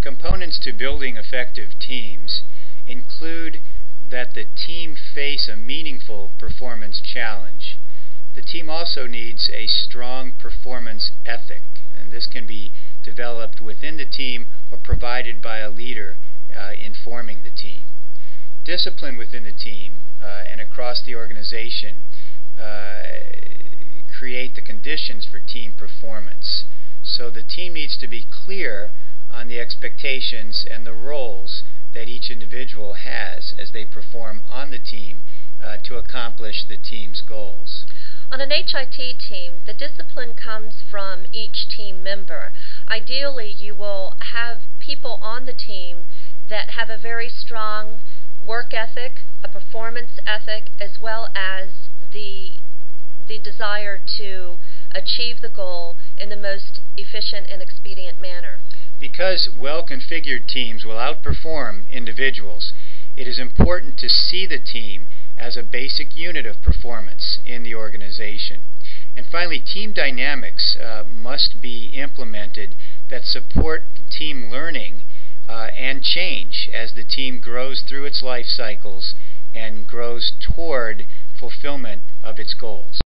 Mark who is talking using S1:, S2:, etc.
S1: Components to building effective teams include that the team face a meaningful performance challenge. The team also needs a strong performance ethic, and this can be developed within the team or provided by a leader informing the team. Discipline within the team and across the organization create the conditions for team performance. So the team needs to be clear on the expectations and the roles that each individual has as they perform on the team to accomplish the team's goals.
S2: On an HIT team, the discipline comes from each team member. Ideally, you will have people on the team that have a very strong work ethic, a performance ethic, as well as the desire to achieve the goal in the most efficient and expedient manner.
S1: Because well-configured teams will outperform individuals, it is important to see the team as a basic unit of performance in the organization. And finally, team dynamics must be implemented that support team learning and change as the team grows through its life cycles and grows toward fulfillment of its goals.